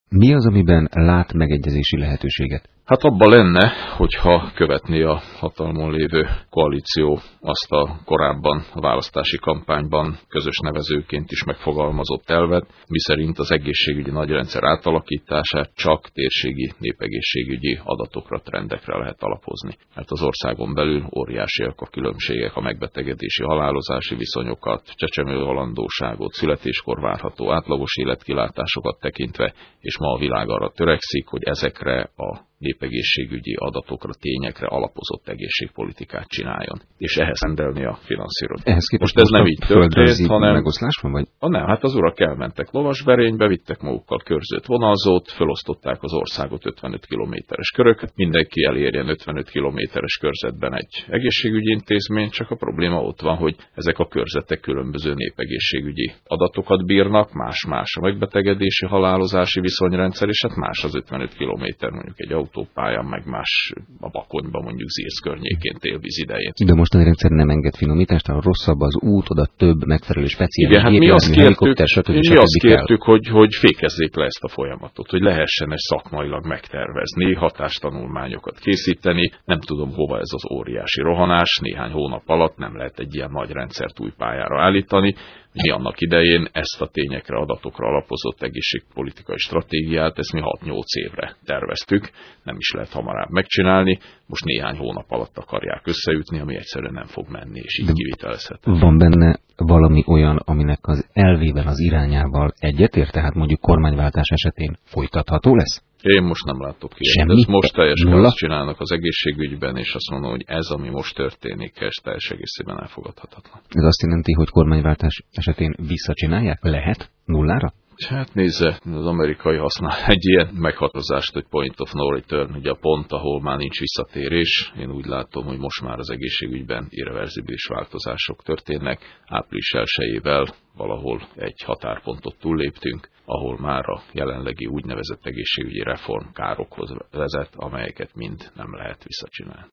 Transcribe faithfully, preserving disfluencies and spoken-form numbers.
Mi az, amiben lát megegyezési lehetőséget? Hát abban lenne, hogyha követné a hatalmon lévő koalíció azt a korábban a választási kampányban közös nevezőként is megfogalmazott elvet, miszerint az egészségügyi nagyrendszer átalakítását csak térségi népegészségügyi adatokra, trendekre lehet alapozni. Mert az országon belül óriásiak a különbségek, a megbetegedési, halálozási viszonyokat, csecsemőhalandóságot, születéskor várható átlagos életkilátásokat tekintve, és ma a világ arra törekszik, hogy ezekre a népegészségügyi adatokra, tényekre alapozott egészségpolitikát csináljon. És ehhez rendelni a finanszírozást. Most ez nem így történt, hanem... megoszlás van, vagy? Ah, nem, hát az urak elmentek lovasberénybe, vittek magukkal körzőt, vonalzót, felosztották az országot ötvenöt kilométeres köröket, mindenki elérjen ötvenöt kilométeres körzetben egy egészségügyi intézményt, csak a probléma ott van, hogy ezek a körzetek különböző népegészségügyi adatokat bírnak, más-más a megbetegedési, halálozási viszonyrendszer, és hát más az ötvenöt kilométer, mondjuk egy autópályán, meg más a Bakonyban, mondjuk Zirc környékén télvíz idején. De most a rendszer nem enged finomítást, ha rosszabb az út, oda több megfelelő speciális igen, hát mi azt kértük, stb. mi azt kértük hogy, hogy fékezzék le ezt a folyamatot, hogy lehessen ezt szakmailag megtervezni, hatástanulmányokat készíteni, nem tudom hova ez az óriási rohanás, néhány hónap alatt nem lehet egy ilyen nagy rendszert új pályára állítani. Mi annak idején ezt a tényekre, adatokra alapozott egészségpolitikai stratégiát, ezt mi hat-nyolc évre terveztük, nem is lehet hamarabb megcsinálni, most néhány hónap alatt akarják összeütni, ami egyszerűen nem fog menni, és így kivitelezhető. Van benne valami olyan, aminek az elvében, az irányával egyetért, tehát mondjuk kormányváltás esetén folytatható lesz? Én most nem látok ki. Semmi? Most teljes káoszt csinálnak az egészségügyben, és azt mondom, hogy ez, ami most történik, ez teljes egészében elfogadhatatlan. Ez azt jelenti, hogy kormányváltás esetén visszacsinálják? Lehet? Nullára? Hát nézze, az amerikai használ egy ilyen meghatározást, hogy point of no return, ugye a pont, ahol már nincs visszatérés. Én úgy látom, hogy most már az egészségügyben irreverzibilis változások történnek. április elsejével valahol egy határpontot túlléptünk, ahol már a jelenlegi úgynevezett egészségügyi reform károkhoz vezet, amelyeket mind nem lehet visszacsinálni.